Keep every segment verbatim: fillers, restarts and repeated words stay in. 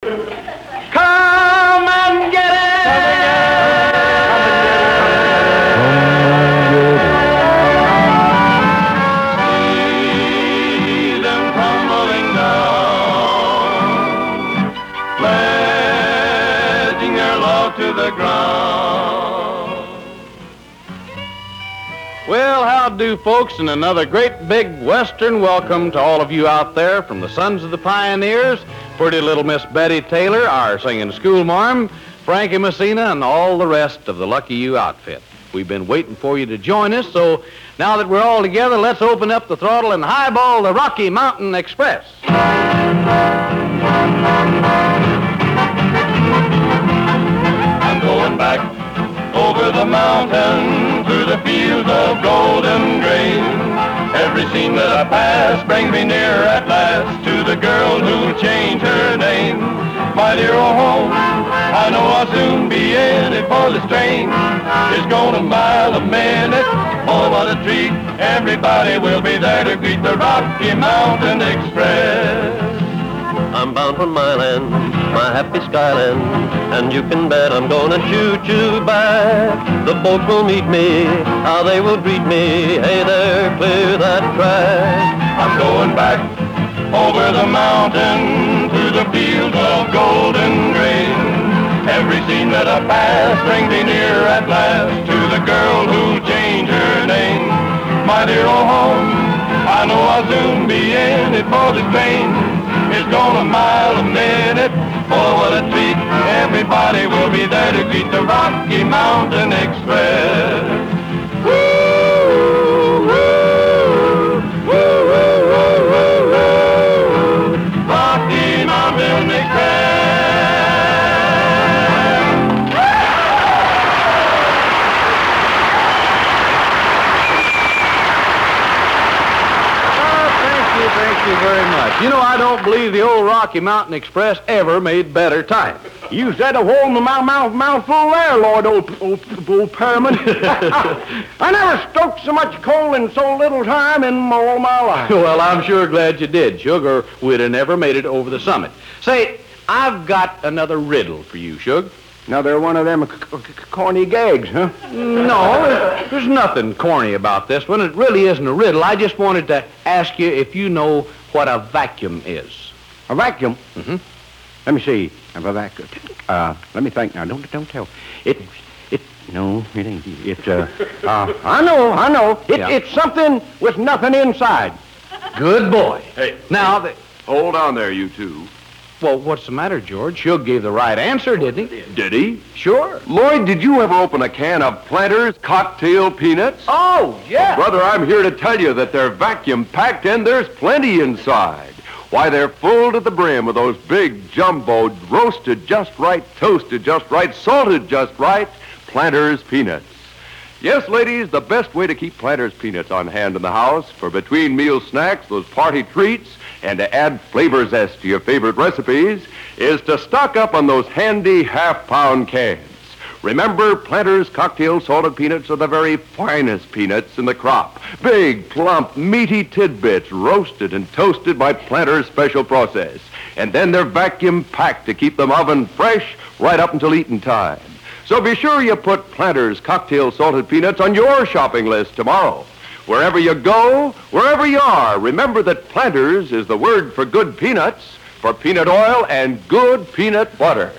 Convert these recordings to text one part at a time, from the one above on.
Come and get it! See them tumbling down, pledging their love to the ground. Well, how do, folks, and another great big Western welcome to all of you out there from the Sons of the Pioneers, pretty little Miss Betty Taylor, our singing schoolmarm, Frankie Messina, and all the rest of the Lucky You outfit. We've been waiting for you to join us, so now that we're all together, let's open up the throttle and highball the Rocky Mountain Express. I'm going back over the mountain, through the fields of golden grain. Every scene that I pass brings me near at last to the girl who'll change her name. My dear old home, I know I'll soon be in it, for the strain is going a mile a minute. Oh, what a treat, everybody will be there to greet the Rocky Mountain Express. I'm bound for my land, my happy skyland, and you can bet I'm gonna choo-choo back. The boats will meet me, how they will greet me. Hey there, clear that track. I'm going back over the mountain, through the fields of golden grain. Every scene that I pass brings me near at last to the girl who'll change her name. My dear old home, I know I'll soon be in it, for the train is going a mile a minute. Oh, what a treat, everybody will be there to greet the Rocky Mountain Express. Woo, woo, woo, woo, woo, woo, woo. Rocky Mountain Express. Thank you very much. You know, I don't believe the old Rocky Mountain Express ever made better time. You said a whole mouth, mouth, mouthful there, Lord, old, old, old Perriman. I never stoked so much coal in so little time in all my life. Well, I'm sure glad you did, Shug, or we'd have never made it over the summit. Say, I've got another riddle for you, Shug. Another one of them c- c- corny gags, huh? No, there's, there's nothing corny about this one. It really isn't a riddle. I just wanted to ask you if you know what a vacuum is. A vacuum? Mm-hmm. Let me see. A vacuum. Uh, let me think now. Don't don't tell. It it no, it ain't. It uh, uh I know, I know. It, Yeah. It's something with nothing inside. Good boy. Hey, Now, the, hold on there, you two. well, what's the matter, George? Shug gave the right answer, didn't he? Did he? Sure. Lloyd, did you ever open a can of Planters Cocktail Peanuts? Oh, yeah. Brother, I'm here to tell you that they're vacuum-packed and there's plenty inside. Why, they're full to the brim with those big, jumbo, roasted just right, toasted just right, salted just right, Planters Peanuts. Yes, ladies, the best way to keep Planters Peanuts on hand in the house for between meal snacks, those party treats, and to add flavor zest to your favorite recipes is to stock up on those handy half-pound cans. Remember, Planters Cocktail Salted Peanuts are the very finest peanuts in the crop. Big, plump, meaty tidbits roasted and toasted by Planters' special process. And then they're vacuum-packed to keep them oven fresh right up until eating time. So be sure you put Planters Cocktail Salted Peanuts on your shopping list tomorrow. Wherever you go, wherever you are, remember that Planters is the word for good peanuts, for peanut oil and good peanut butter.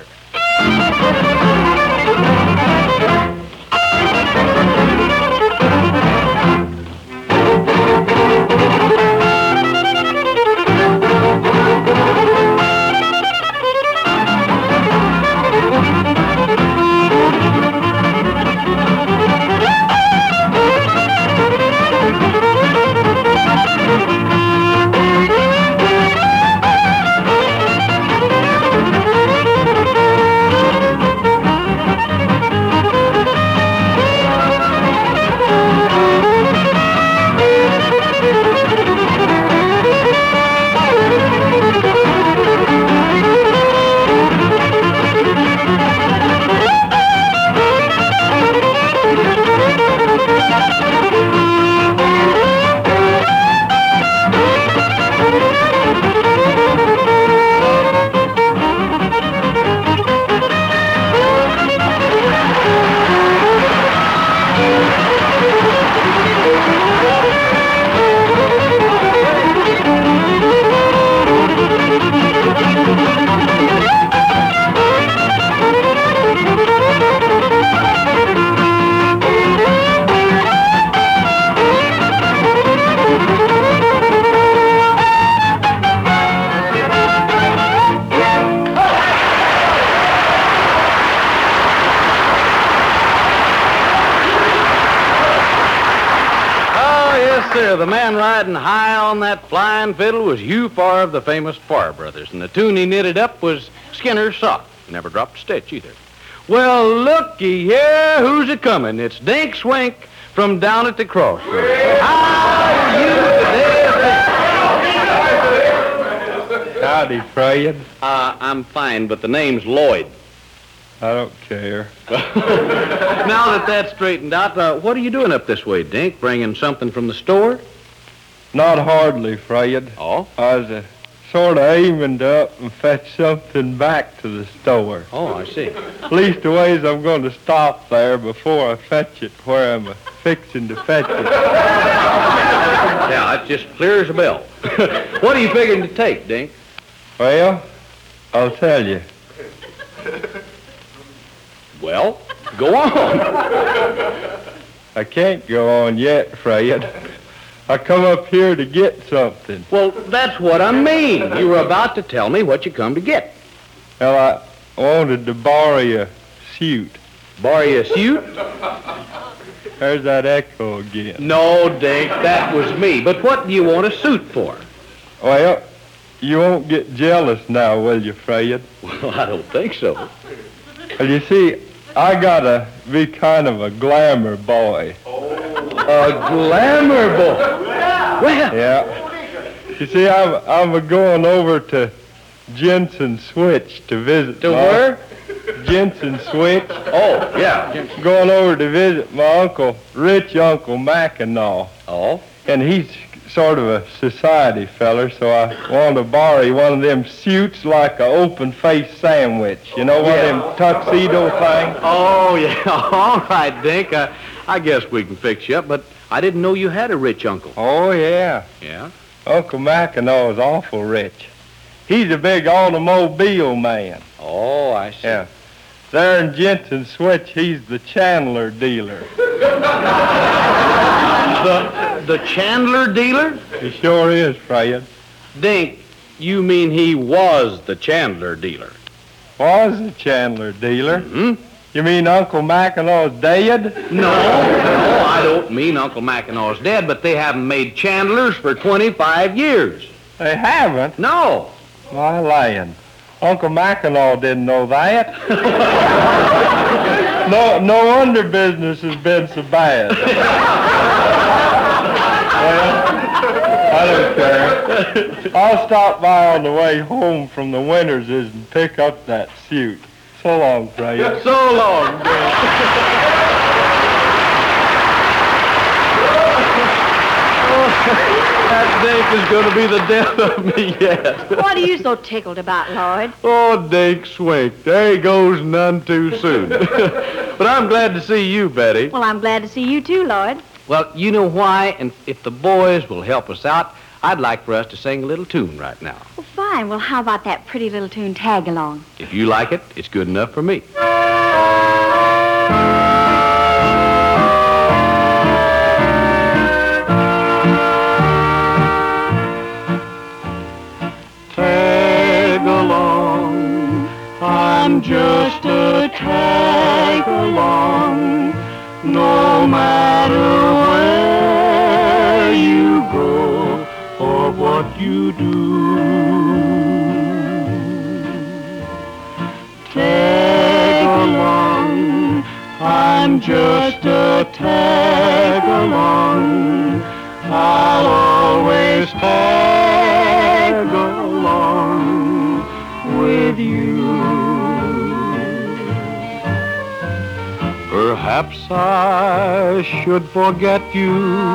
the man riding high on that flying fiddle was Hugh Farr of the famous Farr Brothers, and the tune he knitted up was Skinner's Sock. Never dropped a stitch either. Well, looky here, who's a coming? It's Dink Swink from down at the crossroads. How are you today? Howdy, Fred. Uh, I'm fine, but the name's Lloyd. I don't care. Now that that's straightened out, uh, what are you doing up this way, Dink? Bringing something from the store? Not hardly, Fred. Oh? I was uh, sort of aiming to up and fetch something back to the store. Oh, I see. Leastways, I'm going to stop there before I fetch it where I'm uh, fixing to fetch it. Yeah, it's just clear as a bell. What are you figuring to take, Dink? Well, I'll tell you. Well, go on. I can't go on yet, Fred. I come up here to get something. Well, that's what I mean. You were about to tell me what you come to get. Well, I wanted to borrow a suit. Borrow you a suit? There's that echo again. No, Dink, that was me. But what do you want a suit for? Well, you won't get jealous now, will you, Fred? Well, I don't think so. Well, you see, I gotta be kind of a glamour boy. A glamour boy? Well, Yeah. You see, I'm I'm a going over to Jensen Switch to visit. to my- where? Jensen Switch. Oh, yeah. Going over to visit my uncle, rich Uncle Mackinaw, Oh? and he's sort of a society feller, so I want to borrow one of them suits like a open-faced sandwich. You know, one of them tuxedo things? Oh, yeah. All right, Dink. Uh, I guess we can fix you up, but I didn't know you had a rich uncle. Oh, yeah. Yeah? Uncle Mackinaw is awful rich. He's a big automobile man. Oh, I see. Yeah. There in Jensen Switch, he's the Chandler dealer. The, the Chandler dealer? He sure is, Fred. Dink, you mean he was the Chandler dealer? Was the Chandler dealer? Hmm? You mean Uncle Mackinaw's dead? No, no, I don't mean Uncle Mackinaw's dead, but they haven't made Chandlers for twenty-five years. They haven't. No. My land. Uncle Mackinaw didn't know that. no, no wonder business has been so bad. Well, I don't care. I'll stop by on the way home from the Winterses and pick up that suit. So long, Fred. So long, Dink. That Dink is going to be the death of me yet. What are you so tickled about, Lloyd? Oh, Dink Swink, there he goes none too soon. But I'm glad to see you, Betty. Well, I'm glad to see you too, Lloyd. Well, you know why, and if the boys will help us out, I'd like for us to sing a little tune right now. Well, fine. Well, how about that pretty little tune, Tag Along? If you like it, it's good enough for me. Tag along, I'm just a tag along, no matter where you go or what you do. Tag along, I'm just a tag along, I'll always tag along with you. Perhaps I should forget you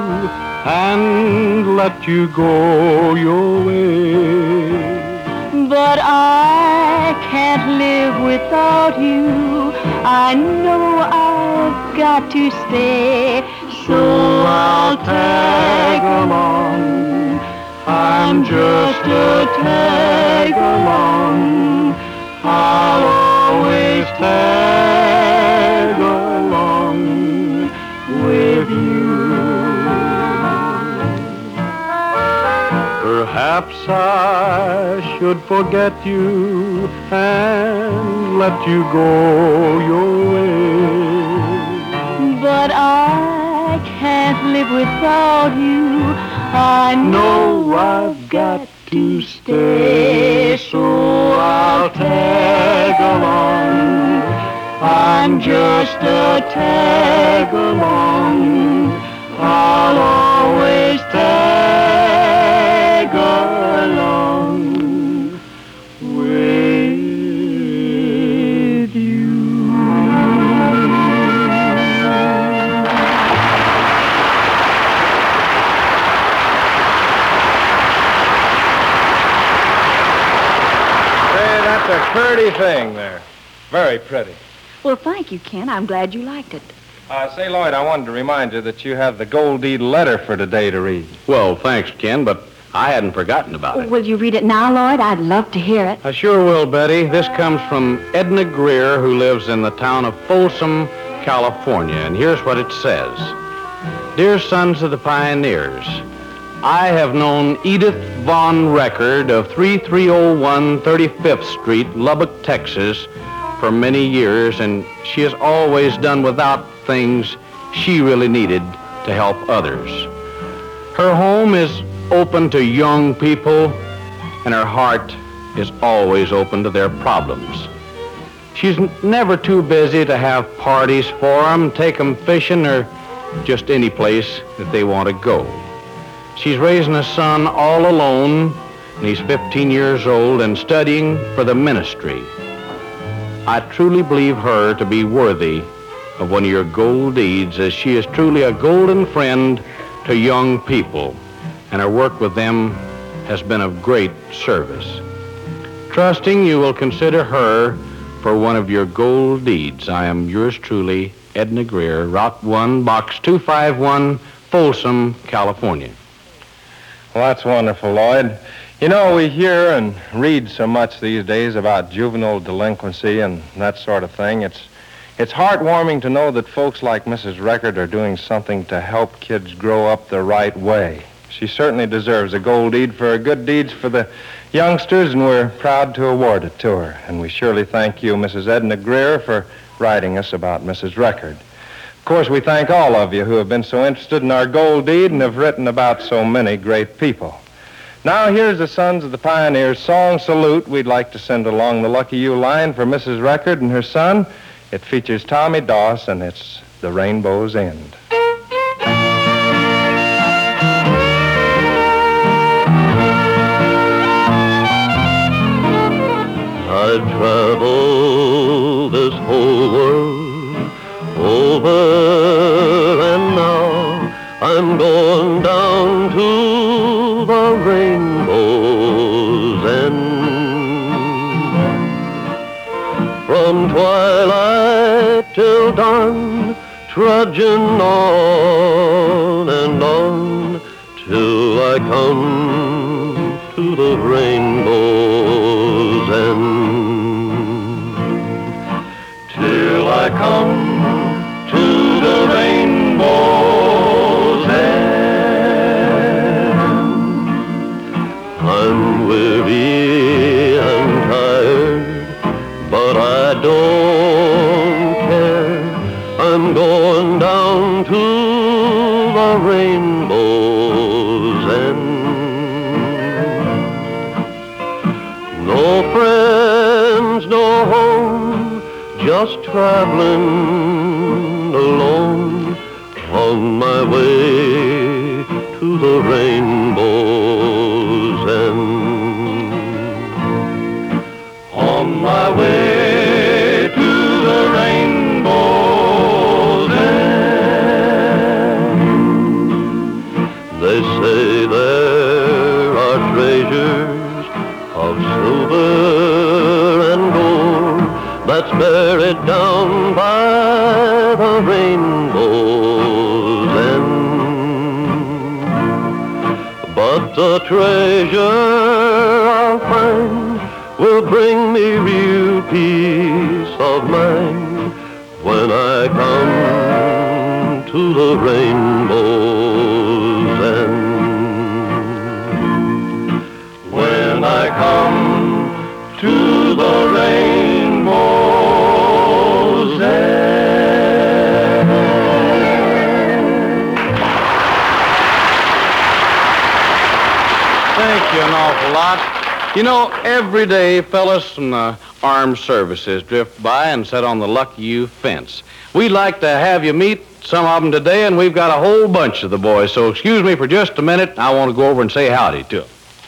and let you go your way. But I can't live without you. I know I've got to stay. So I'll tag along, I'm just a tag along, I'll always tag along with you. Perhaps I should forget you and let you go your way. But I can't live without you. I know I've got to stay, so I'll tag along. I'm just a tag-along. I'll always tag along with you. Say, that's a pretty thing there. Very pretty. Well, thank you, Ken. I'm glad you liked it. Uh, say, Lloyd, I wanted to remind you that you have the Gold Deed letter for today to read. Well, thanks, Ken, but I hadn't forgotten about it. Will you read it now, Lloyd? I'd love to hear it. I sure will, Betty. This comes from Edna Greer, who lives in the town of Folsom, California, and here's what it says. Dear Sons of the Pioneers, I have known Edith Von Record of thirty-three oh one thirty-fifth Street, Lubbock, Texas, for many years, and she has always done without things she really needed to help others. Her home is open to young people, and her heart is always open to their problems. She's n- never too busy to have parties for them, take them fishing, or just any place that they want to go. She's raising a son all alone, and he's fifteen years old and studying for the ministry. I truly believe her to be worthy of one of your gold deeds, as she is truly a golden friend to young people, and her work with them has been of great service. Trusting you will consider her for one of your gold deeds, I am yours truly, Edna Greer, Route one, Box two five one, Folsom, California. Well, that's wonderful, Lloyd. You know, we hear and read so much these days about juvenile delinquency and that sort of thing. It's it's heartwarming to know that folks like Missus Record are doing something to help kids grow up the right way. She certainly deserves a gold deed for her good deeds for the youngsters, and we're proud to award it to her. And we surely thank you, Missus Edna Greer, for writing us about Missus Record. Of course, we thank all of you who have been so interested in our gold deed and have written about so many great people. Now, here's the Sons of the Pioneers song salute we'd like to send along the Lucky You line for Missus Record and her son. It features Tommy Doss, and it's The Rainbow's End. I travel this whole world over, and now I'm going down to the rainbow's end. From twilight till dawn, trudging on and on, till I come to the rainbow's end. Till I come to the rainbow's end. I'm weary and tired, but I don't care. I'm going down to the rainbow's end. No friends, no home, just traveling alone on my way to the rainbow's end. On my way to the rainbow's end. They say there are treasures of silver and gold that's buried down by the rainbow's end. But the treasure I'll find will bring me real peace of mind when I come to the rainbow's end. When I come to the rainbow's end. you an awful lot. You know, every day fellas from the armed services drift by and sit on the Lucky You fence. We'd like to have you meet some of them today, and we've got a whole bunch of the boys. So excuse me for just a minute. I want to go over and say howdy to them.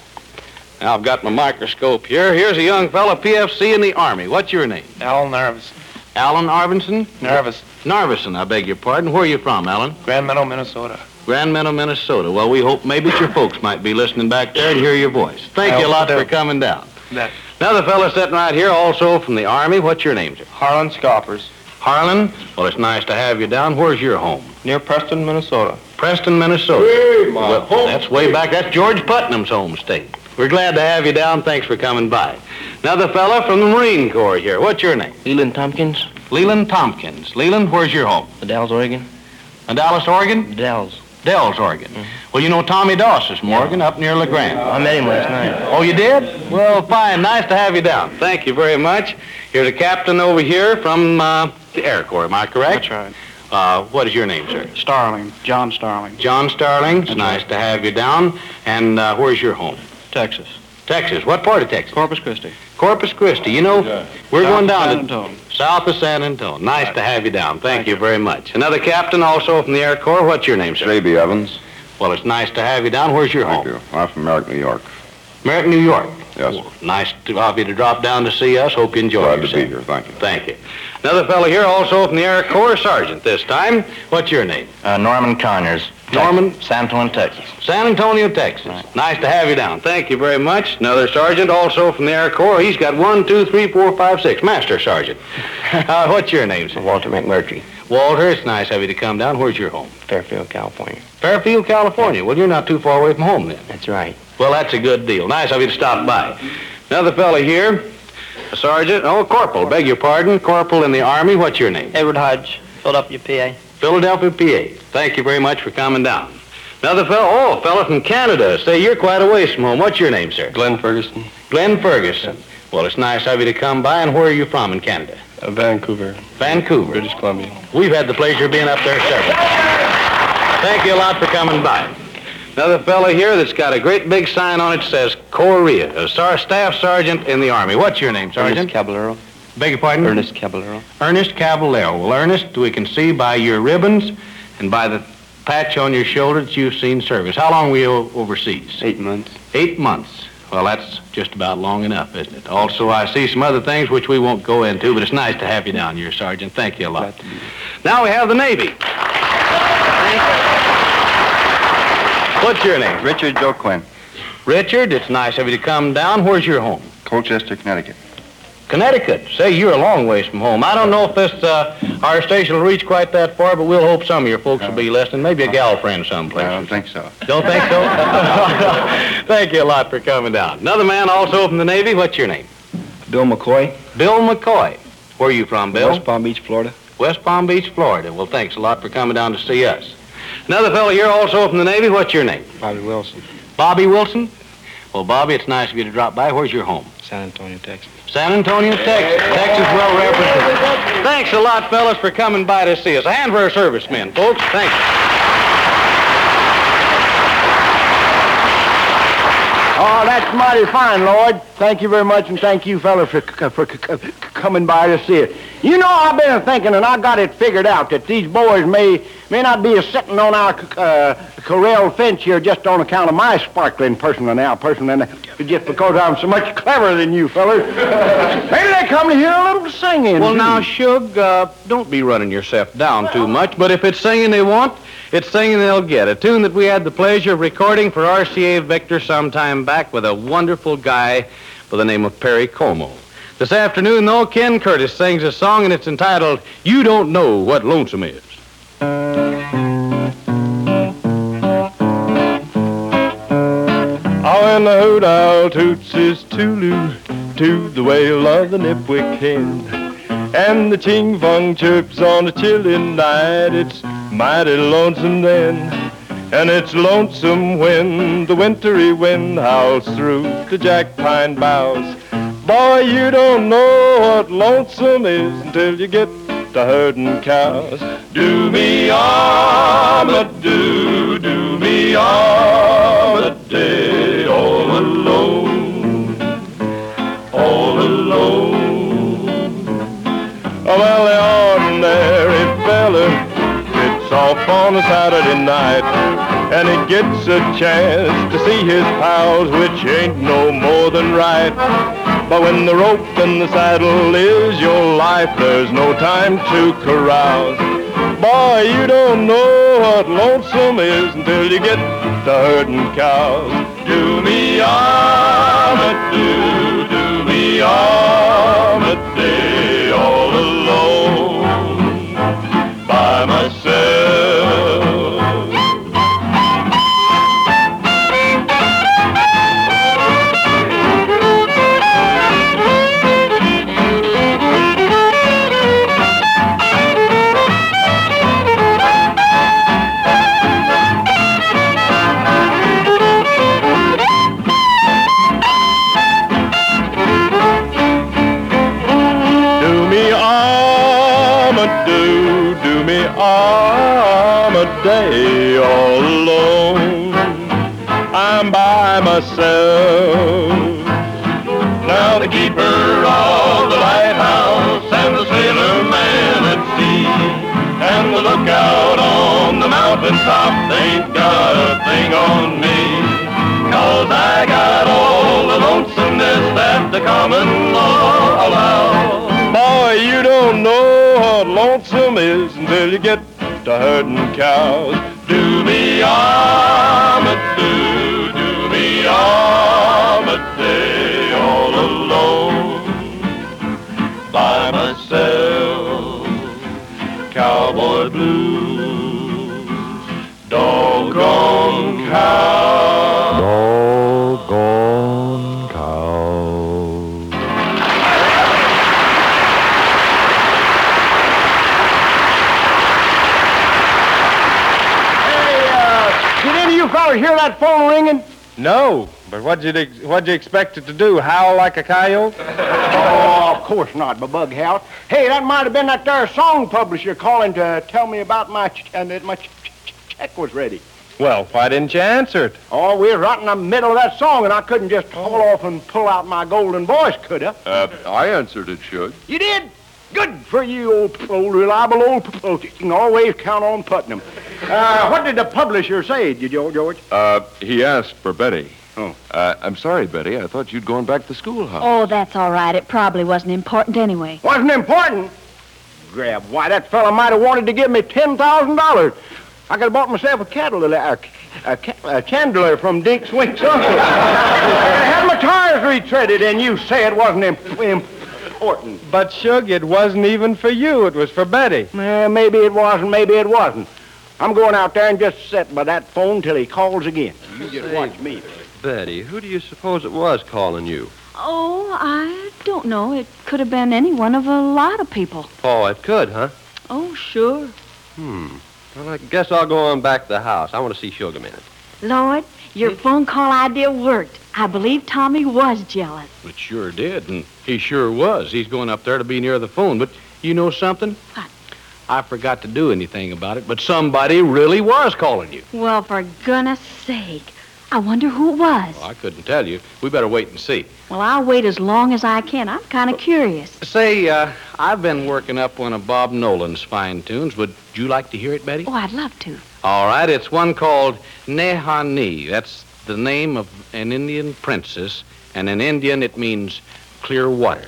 Now, I've got my microscope here. Here's a young fella, P F C in the Army. What's your name? Alan Narvis. Alan Arvinson? Narvis. Narvison, I beg your pardon. Where are you from, Alan? Grand Meadow, Minnesota. Grand Meadow, Minnesota. Well, we hope maybe your folks might be listening back there and hear your voice. Thank I you a lot hope for so. coming down. That. Another fella sitting right here, also from the Army. What's your name, sir? Harlan Scoppers. Harlan? Well, it's nice to have you down. Where's your home? Near Preston, Minnesota. Preston, Minnesota. Hey, my Well, home that's way back. That's George Putnam's home state. We're glad to have you down. Thanks for coming by. Another fella from the Marine Corps here. What's your name? Leland Tompkins, Leland Tompkins. Leland, where's your home? Dalles, Oregon. In Dallas, Oregon? Dalles. Dells, Oregon. Well, you know Tommy Doss this morning up near LeGrand. I met him last night. Oh, you did? Well, fine. Nice to have you down. Thank you very much. Here's a captain over here from uh, the Air Corps. Am I correct? That's right. Uh, what is your name, sir? Starling. John Starling. John Starling. It's nice to have you down. And uh, where's your home? Texas. Texas. What part of Texas? Corpus Christi. Corpus Christi. You know, we're South going of down San to Antonio. south of San Antonio. Nice Right. to have you down. Thank, Thank you you. very much. Another captain also from the Air Corps. What's your name, sir? Shabby Evans. Well, it's nice to have you down. Where's your Thank home? you. I'm from Merrick, New York. Merrick, New York. Yes. Well, nice to have you to drop down to see us. Hope you enjoy Glad to yourself. be here. Thank you. Thank you. Another fellow here, also from the Air Corps, Sergeant this time. What's your name? Uh, Norman Conyers. Norman? San Antonio, Texas. San Antonio, Texas. Nice to have you down. Thank you very much. Another sergeant, also from the Air Corps. He's got one, two, three, four, five, six. Master Sergeant. Uh, what's your name, sir? Walter McMurtry, Walter, it's nice of you to come down. Where's your home? Fairfield, California. Fairfield, California. Well, you're not too far away from home then. That's right. Well, that's a good deal. Nice of you to stop by. Another fella here, a sergeant. Oh, corporal. Beg your pardon. Corporal in the Army. What's your name? Edward Hodge, Philadelphia, P A. Philadelphia, P A. Thank you very much for coming down. Another fellow, oh, a fella from Canada. Say, you're quite a ways from home. What's your name, sir? Glenn Ferguson. Glenn Ferguson. Well, it's nice of you to come by. And where are you from in Canada? Uh, Vancouver. Vancouver. British Columbia. We've had the pleasure of being up there several times. Thank you a lot for coming by. Another fellow here that's got a great big sign on it says Korea, a star- staff sergeant in the Army. What's your name, Sergeant? Ernest Caballero. Beg your pardon? Ernest Caballero. Ernest Caballero. Well, Ernest, we can see by your ribbons and by the patch on your shoulder that you've seen service. How long were you o- overseas? Eight months. Eight months. Well, that's just about long enough, isn't it? Also, I see some other things which we won't go into, but it's nice to have you down here, Sergeant. Thank you a lot. Glad to be here. Now we have the Navy. What's your name? Richard Joe Quinn, Richard, it's nice of you to come down. Where's your home? Colchester, Connecticut. Connecticut. Say, you're a long ways from home. I don't know if this, uh, our station will reach quite that far, but we'll hope some of your folks will be listening. Maybe a gal friend someplace. I don't think so. Don't think so? Thank you a lot for coming down. Another man also from the Navy. What's your name? Bill McCoy, Bill McCoy. Where are you from, Bill? West Palm Beach, Florida. West Palm Beach, Florida. Well, thanks a lot for coming down to see us. Another fellow here also from the Navy. What's your name? Bobby Wilson, Bobby Wilson. Well, Bobby, it's nice of you to drop by. Where's your home? San Antonio, Texas. San Antonio, Texas. Texas well represented. Thanks a lot, fellas, for coming by to see us. A hand for our servicemen, folks. Thank you. Oh, that's mighty fine, Lloyd. Thank you very much, and thank you, fellas, for, c- for c- c- coming by to see it. You know, I've been thinking, and I got it figured out, that these boys may may not be sitting on our uh, corral fence here just on account of my sparkling person now, person, and just because I'm so much cleverer than you fellas. Maybe they come to hear a little singing. Well, now, Shug, uh, don't be running yourself down too much, but if it's singing they want, it's singing they'll get. A tune that we had the pleasure of recording for R C A Victor some time back with a wonderful guy by the name of Perry Como. This afternoon, though, Ken Curtis sings a song, and it's entitled, You Don't Know What Lonesome Is. Oh, and the hoot owl toots his Tulu to the wail of the Nipwick hen. And the ching fong chirps on a chilly night. It's mighty lonesome then. And it's lonesome when the wintry wind howls through the jack pine boughs. Boy, you don't know what lonesome is until you get to herding cows. Do me harm, a do, do me me Armadale all alone, all alone. Oh, well, the ordinary fella gets off on a Saturday night, and he gets a chance to see his pals, which ain't no more than right. But when the rope and the saddle is your life, there's no time to carouse. Boy, you don't know what lonesome is until you get to herding cows. Do me Armadale, do me Armadale all alone by myself. Armadale all alone, I'm by myself. Now the keeper of the lighthouse and the sailor man at sea and the lookout on the mountain top, they ain't got a thing on me, 'cause I got all the lonesomeness that the common law allows. Boy, you don't know what lonesome is until you get to herding cows. Do me Armadale, do me Armadale all alone by myself. Cowboy blues, doggone cow. Doggone cow. You fellas hear that phone ringing? No, but what'd you, ex- what'd you expect it to do, howl like a coyote? Oh, of course not, my bug house. Hey, that might have been that there song publisher calling to tell me about my ch- and that my ch- ch- check was ready. Well, why didn't you answer it? Oh, we was right in the middle of that song, and I couldn't just haul off and pull out my golden voice, could I? Uh, I answered it, Shug. You did? Good for you, old, old reliable old post. You can always count on Putnam. Uh, what did the publisher say, did you, George? Uh, he asked for Betty. Oh. Uh, I'm sorry, Betty. I thought you'd gone back to the schoolhouse. Oh, that's all right. It probably wasn't important anyway. Wasn't important? Grab, why, that fella might have wanted to give me ten thousand dollars. I could have bought myself a cattle, a, a, a, a chandelier from Dink Swink's uncle. I had my tires retreaded, and you say it wasn't imp- important. But, Shug, it wasn't even for you. It was for Betty. Uh, maybe it was, and maybe it wasn't. I'm going out there and just sit by that phone till he calls again. You just watch me. Betty, who do you suppose it was calling you? Oh, I don't know. It could have been any one of a lot of people. Oh, it could, huh? Oh, sure. Hmm. Well, I guess I'll go on back to the house. I want to see Shug a minute. Lloyd, your phone call idea worked. I believe Tommy was jealous. It sure did, and he sure was. He's going up there to be near the phone. But you know something? What? I forgot to do anything about it, but somebody really was calling you. Well, for goodness sake. I wonder who it was. Well, I couldn't tell you. We better wait and see. Well, I'll wait as long as I can. I'm kind of curious. Say, uh, I've been working up one of Bob Nolan's fine tunes. Would you like to hear it, Betty? Oh, I'd love to. All right, it's one called Nehani. That's the name of an Indian princess, and in Indian it means clear water.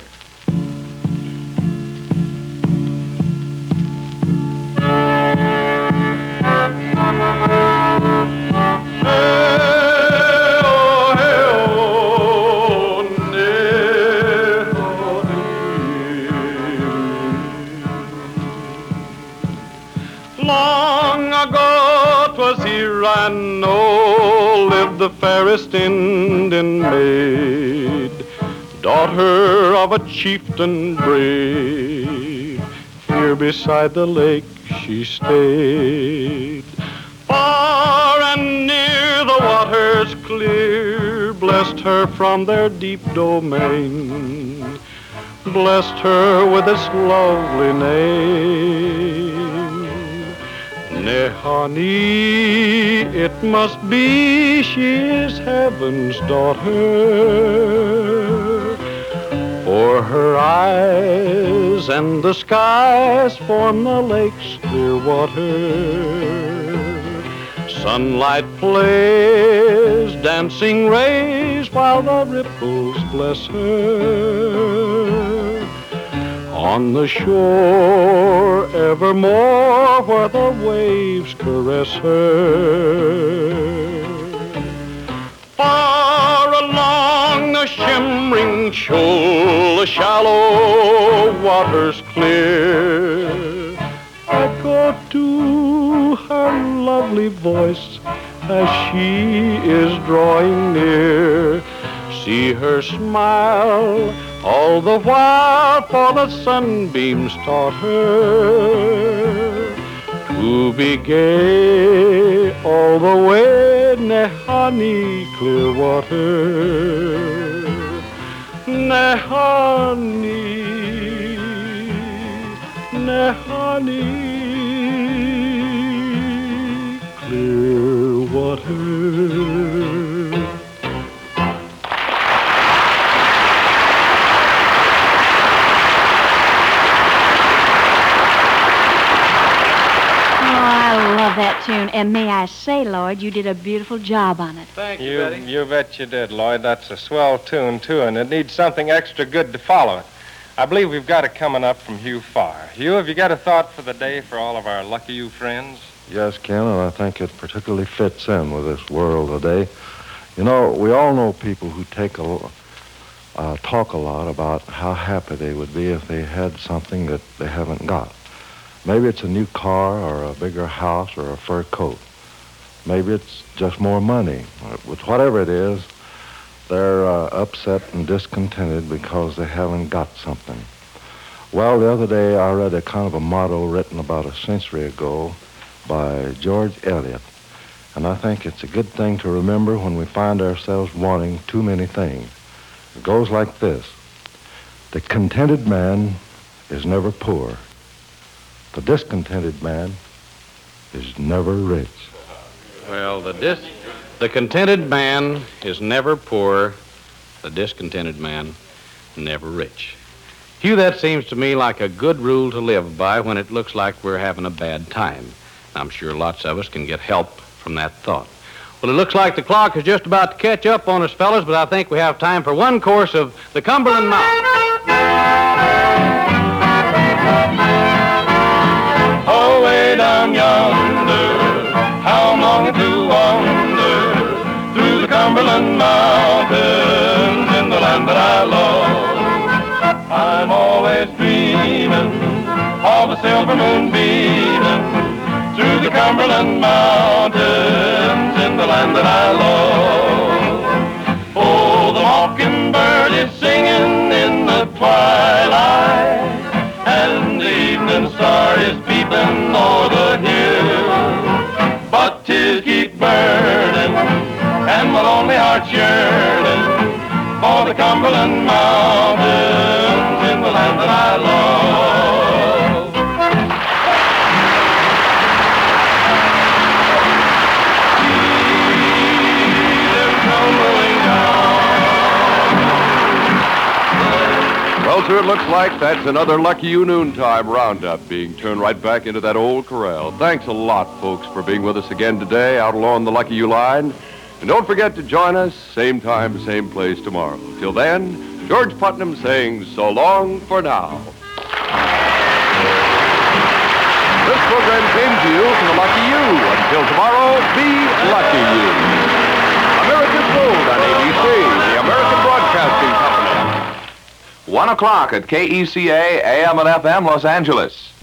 Long ago 'twas here I know lived the fairest Indian maid, daughter of a chieftain brave. Here beside the lake she stayed. Far and near the waters clear blessed her from their deep domain, blessed her with this lovely name. Nay, honey, it must be she is heaven's daughter. For her eyes and the skies form the lake's clear water. Sunlight plays dancing rays while the ripples bless her. On the shore evermore where the waves caress her. Far along the shimmering shoal, the shallow waters clear, echo to her lovely voice as she is drawing near. See her smile all the while, for the sunbeams taught her to be gay all the way, Nehani Clearwater. Nehani, Nehani Clearwater. That tune, and may I say, Lloyd, you did a beautiful job on it. Thank you, You, Betty. you bet you did, Lloyd. That's a swell tune, too, and it needs something extra good to follow it. I believe we've got it coming up from Hugh Farr. Hugh, have you got a thought for the day for all of our Lucky You friends? Yes, Ken, and I think it particularly fits in with this world today. You know, we all know people who take a, uh, talk a lot about how happy they would be if they had something that they haven't got. Maybe it's a new car or a bigger house or a fur coat. Maybe it's just more money. With whatever it is, they're uh, upset and discontented because they haven't got something. Well, the other day I read a kind of a motto written about a century ago by George Eliot. And I think it's a good thing to remember when we find ourselves wanting too many things. It goes like this. The contented man is never poor. The discontented man is never rich. Well, the dis- the contented man is never poor. The discontented man never rich. Hugh, that seems to me like a good rule to live by when it looks like we're having a bad time. I'm sure lots of us can get help from that thought. Well, it looks like the clock is just about to catch up on us, fellas, but I think we have time for one course of the Cumberland Mountain. Oh, way down yonder, how I'm longing to wander through the Cumberland Mountains in the land that I love. I'm always dreaming of a silver moon beaming through the Cumberland Mountains in the land that I love. Oh, the mockingbird is singing in the twilight, and the evening star is peeping o'er the hill. But 'tis keep burning, and my lonely heart's yearning for the Cumberland Mountains in the land that I love. Well, sir, it looks like that's another Lucky You Noontime Roundup being turned right back into that old corral. Thanks a lot, folks, for being with us again today out along the Lucky You line. And don't forget to join us, same time, same place tomorrow. Till then, George Putnam saying so long for now. This program came to you from the Lucky You. Until tomorrow, be Lucky You. America's Gold on A B C, the American Broadcasting Company. One o'clock at K E C A, A M and F M, Los Angeles.